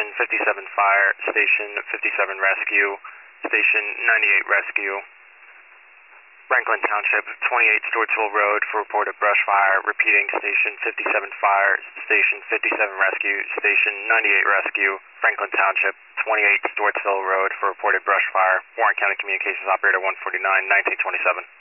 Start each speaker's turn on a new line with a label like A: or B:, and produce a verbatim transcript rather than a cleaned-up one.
A: Station fifty-seven Fire, Station fifty-seven Rescue, Station ninety-eight Rescue. Franklin Township, twenty-eight Stewartsville Road for report of brush fire. Repeating, Station fifty-seven Fire, Station fifty-seven Rescue, Station ninety-eight Rescue. Franklin Township, twenty-eight Stewartsville Road for reported brush fire. Warren County Communications Operator one forty-nine, nineteen twenty-seven.